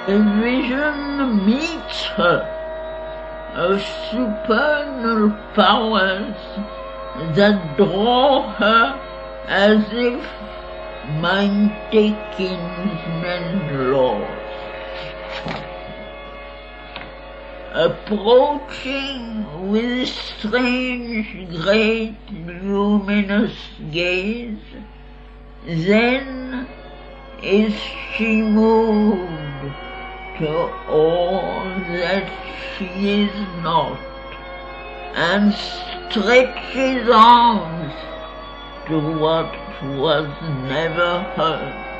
A vision meets her of supernal powers that draw her as if mighty kinsmen lords. Approaching with strange, great, luminous gaze, then is she moved to all that she is not, and stretches arms to what was never hers.